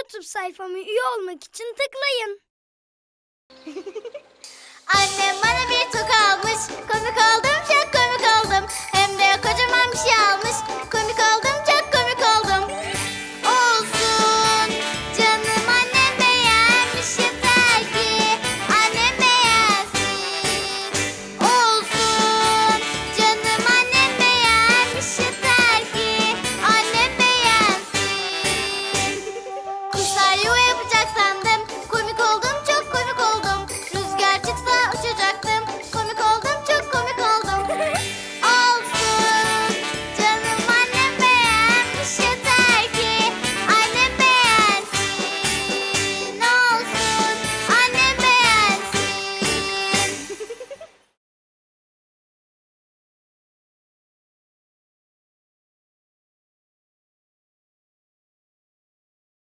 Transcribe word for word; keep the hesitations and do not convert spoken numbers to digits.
YouTube sayfama üye olmak için tıklayın. Annem bana bir toka almış. Komik oldum, çok komik oldum. Hem de kocaman bir şey almış. Komik